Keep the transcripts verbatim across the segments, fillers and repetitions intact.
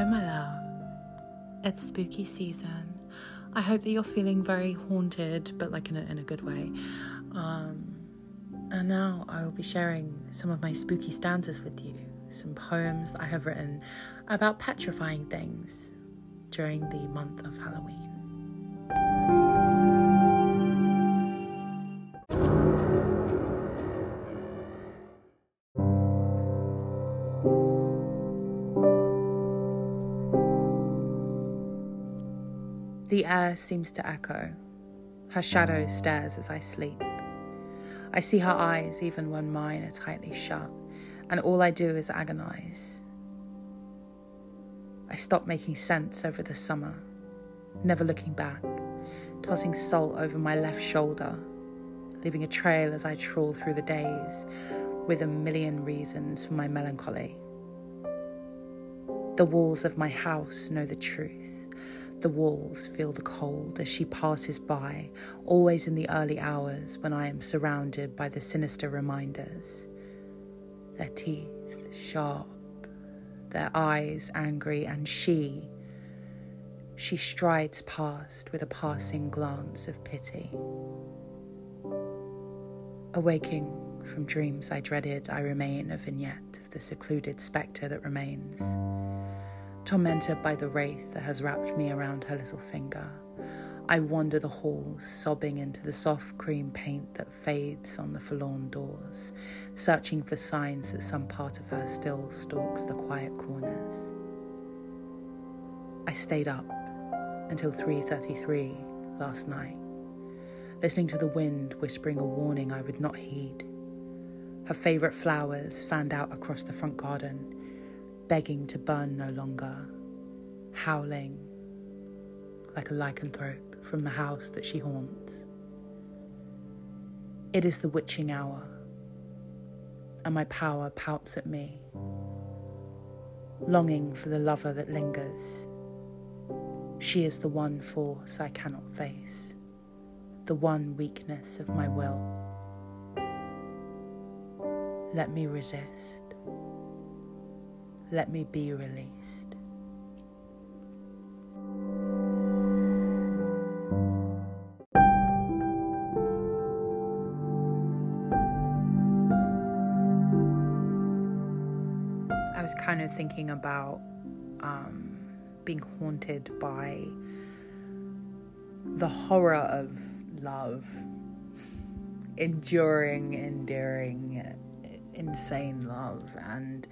Hello, my love. It's spooky season. I hope that you're feeling very haunted, but like in a, in a good way. Um, and now I will be sharing some of my spooky stanzas with you. Some poems I have written about petrifying things during the month of Halloween. The air seems to echo. Her shadow stares as I sleep. I see her eyes even when mine are tightly shut, and all I do is agonize. I stop making sense over the summer, never looking back, tossing salt over my left shoulder, leaving a trail as I trawl through the days with a million reasons for my melancholy. The walls of my house know the truth. The walls feel the cold as she passes by, always in the early hours when I am surrounded by the sinister reminders. Their teeth sharp, their eyes angry, and she, she strides past with a passing glance of pity. Awaking from dreams I dreaded, I remain a vignette of the secluded spectre that remains. Tormented by the wraith that has wrapped me around her little finger, I wander the halls, sobbing into the soft cream paint that fades on the forlorn doors, searching for signs that some part of her still stalks the quiet corners. I stayed up until three thirty-three last night, listening to the wind whispering a warning I would not heed. Her favourite flowers fanned out across the front garden, begging to burn no longer, howling like a lycanthrope from the house that she haunts. It is the witching hour, and my power pouts at me, longing for the lover that lingers. She is the one force I cannot face, the one weakness of my will. Let me resist. Let me be released. I was kind of thinking about um, being haunted by the horror of love, enduring, endearing, insane love, and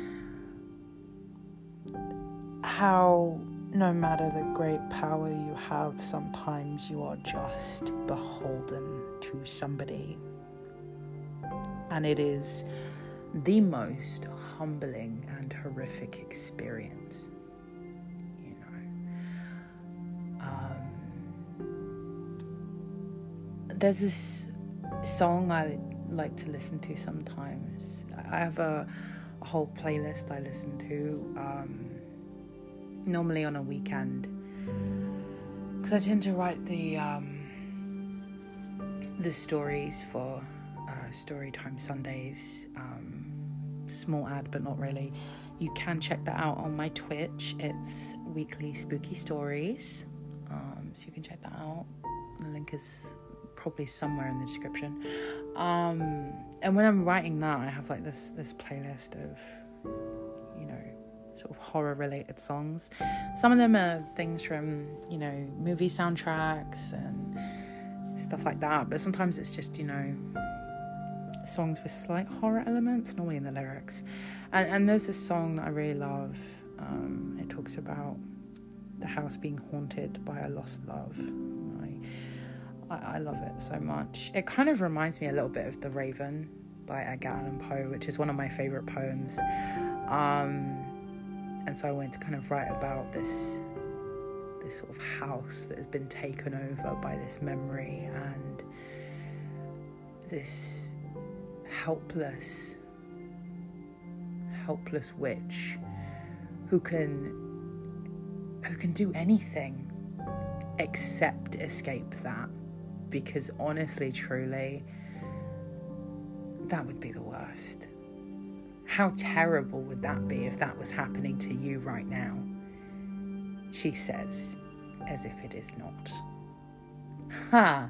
how no matter the great power you have, sometimes you are just beholden to somebody. And it is the most humbling and horrific experience, you know. Um, there's this song I like to listen to sometimes. I have a, a whole playlist I listen to, um, normally on a weekend, because I tend to write the um, the stories for uh, Storytime Sundays. Um, small ad, but not really. You can check that out on my Twitch. It's Weekly Spooky Stories, um, so you can check that out. The link is probably somewhere in the description. Um, and when I'm writing that, I have like this this playlist of, you know, sort of horror related songs. Some of them are things from, you know, movie soundtracks and stuff like that, but sometimes it's just, you know, songs with slight horror elements, normally in the lyrics. And, and there's this song that I really love. Um, it talks about the house being haunted by a lost love. I, I, I love it so much. It kind of reminds me a little bit of The Raven by Edgar Allan Poe, which is one of my favourite poems. Um, and so I wanted to kind of write about this this sort of house that has been taken over by this memory and this helpless, helpless witch who can who can do anything except escape that, because honestly, truly, that would be the worst. How terrible would that be if that was happening to you right now? she says, as if it is not. Ha!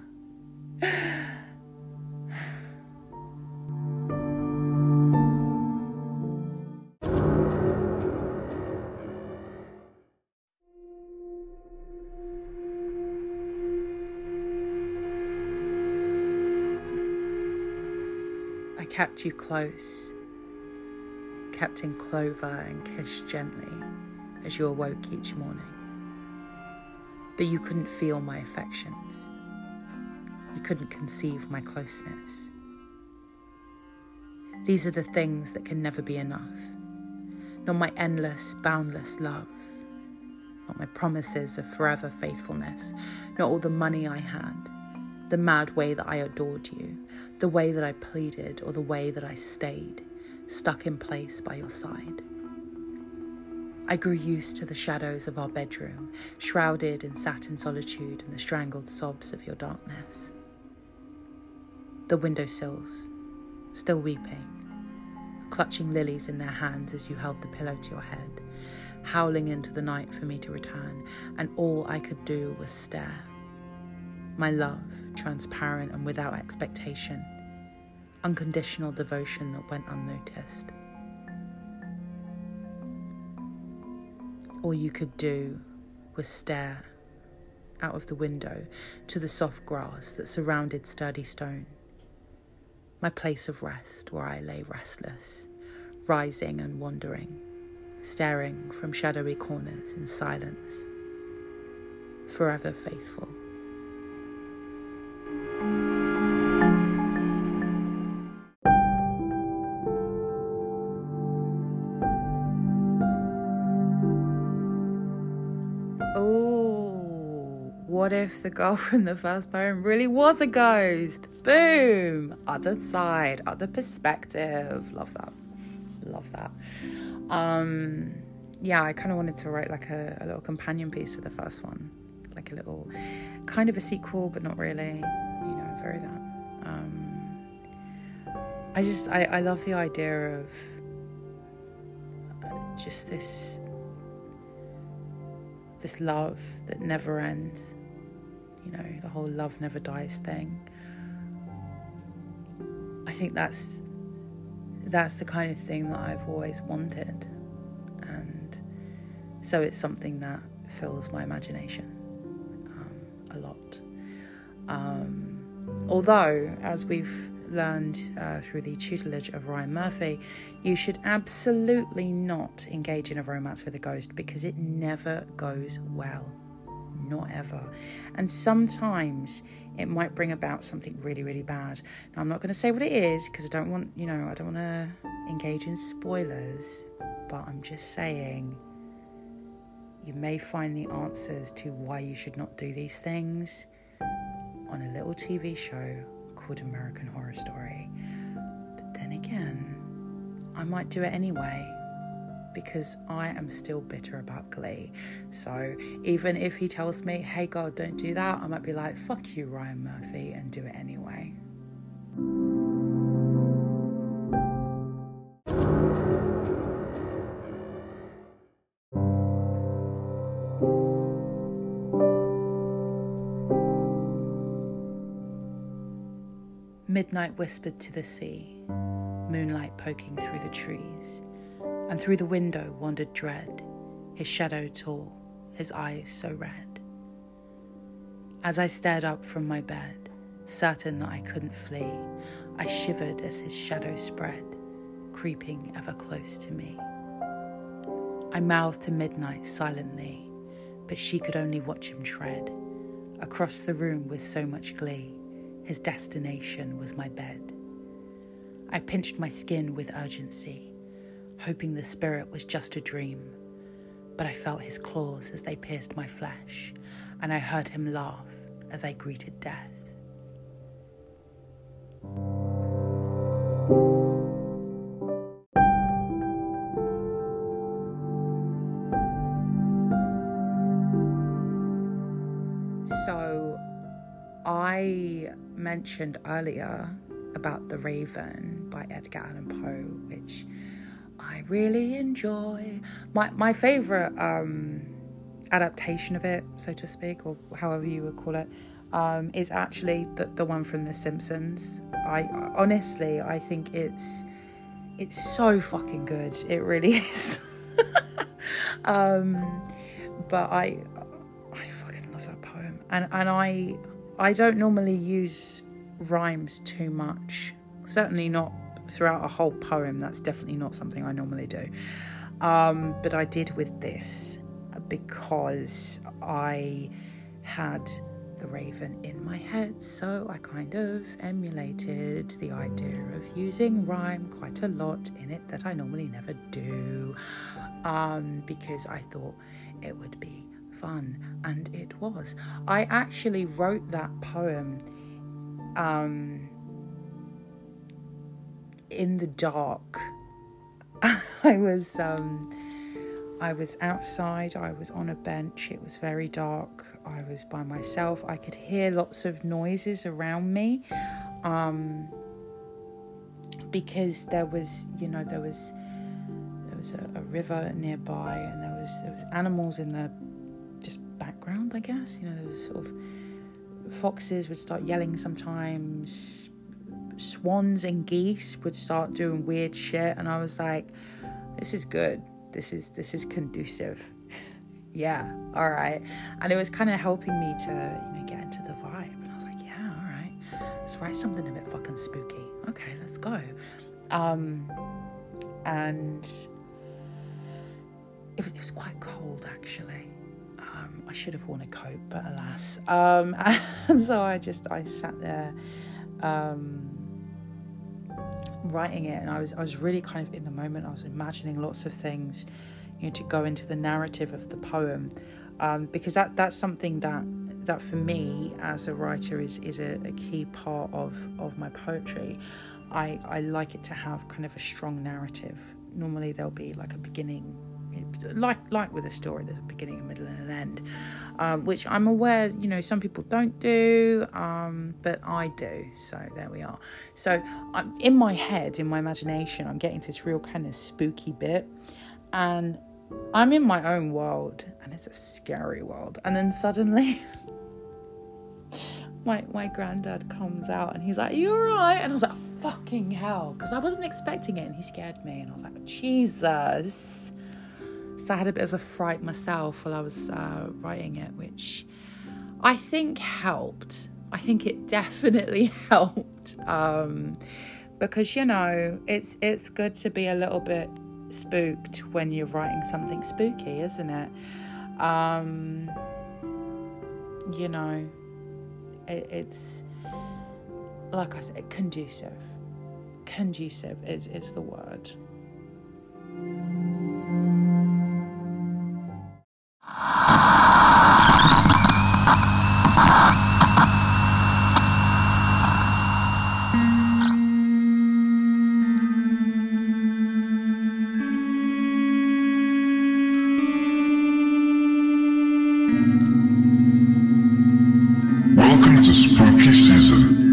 I kept you close, kept in clover and kissed gently as you awoke each morning. But you couldn't feel my affections. You couldn't conceive my closeness. These are the things that can never be enough. Not my endless, boundless love. Not my promises of forever faithfulness. Not all the money I had. The mad way that I adored you. The way that I pleaded, or the way that I stayed, stuck in place by your side. I grew used to the shadows of our bedroom, shrouded in satin solitude and the strangled sobs of your darkness. The windowsills, still weeping, clutching lilies in their hands as you held the pillow to your head, howling into the night for me to return, and all I could do was stare. My love, transparent and without expectation, unconditional devotion that went unnoticed. All you could do was stare out of the window to the soft grass that surrounded sturdy stone, my place of rest where I lay restless, rising and wandering, staring from shadowy corners in silence, forever faithful. What if the girl from the first poem really was a ghost? Boom! Other side, other perspective. Love that. Love that. Um, yeah, I kind of wanted to write like a, a little companion piece to the first one. Like a little, kind of a sequel, but not really. You know, very that. Um, I just, I, I love the idea of just this, this love that never ends. You know, the whole love never dies thing. I think that's that's the kind of thing that I've always wanted, and so it's something that fills my imagination um, a lot. Um, although, as we've learned uh, through the tutelage of Ryan Murphy, you should absolutely not engage in a romance with a ghost because it never goes well. Not ever. And sometimes it might bring about something really, really bad. Now, I'm not going to say what it is because I don't want, you know, I don't want to engage in spoilers, but I'm just saying you may find the answers to why you should not do these things on a little T V show called American Horror Story. But then again, I might do it anyway, because I am still bitter about Glee. So even if he tells me, hey God, don't do that, I might be like, fuck you, Ryan Murphy, and do it anyway. Midnight whispered to the sea, moonlight poking through the trees. And through the window wandered Dread, his shadow tall, his eyes so red. As I stared up from my bed, certain that I couldn't flee, I shivered as his shadow spread, creeping ever close to me. I mouthed to Midnight silently, but she could only watch him tread. Across the room with so much glee, his destination was my bed. I pinched my skin with urgency, hoping the spirit was just a dream, but I felt his claws as they pierced my flesh, and I heard him laugh as I greeted death. So, I mentioned earlier about The Raven by Edgar Allan Poe, which I really enjoy. My my favourite um, adaptation of it, so to speak, or however you would call it, um, is actually the, the one from The Simpsons. I honestly, I think it's it's so fucking good. It really is. um, but I I fucking love that poem, and and I I don't normally use rhymes too much. Certainly not throughout a whole poem. That's definitely not something I normally do. Um, but I did with this because I had The Raven in my head, so I kind of emulated the idea of using rhyme quite a lot in it that I normally never do, um, because I thought it would be fun, and it was. I actually wrote that poem um, in the dark. I was um, I was outside, I was on a bench, it was very dark, I was by myself, I could hear lots of noises around me, um, because there was, you know, there was there was a, a river nearby, and there was there was animals in the just background, I guess, you know, there was sort of foxes would start yelling sometimes, swans and geese would start doing weird shit, and I was like, this is good. This is this is conducive. Yeah, all right. And it was kind of helping me to, you know, get into the vibe. And I was like, yeah, all right. Let's write something a bit fucking spooky. Okay, let's go. Um, and it was, it was quite cold, actually. Um, I should have worn a coat, but alas. Um, and so I just, I sat there um, writing it, and I was I was really kind of in the moment. I was imagining lots of things, you know, to go into the narrative of the poem, um, because that that's something that that for me as a writer is is a, a key part of of my poetry. I I like it to have kind of a strong narrative. Normally there'll be like a beginning, like like with a story, there's a beginning, a middle, and an end, um, which I'm aware, you know, some people don't do, um, but I do. So there we are. So I'm in my head, in my imagination, I'm getting to this real kind of spooky bit, and I'm in my own world, and it's a scary world. And then suddenly, my my granddad comes out, and he's like, "You all right?" And I was like, "Fucking hell," because I wasn't expecting it, and he scared me, and I was like, "Jesus." So I had a bit of a fright myself while I was uh, writing it, which I think helped. I think it definitely helped, um, because, you know, it's it's good to be a little bit spooked when you're writing something spooky, isn't it? Um, you know, it, it's, like I said, conducive. Conducive is, is the word. Welcome to Spooky Season.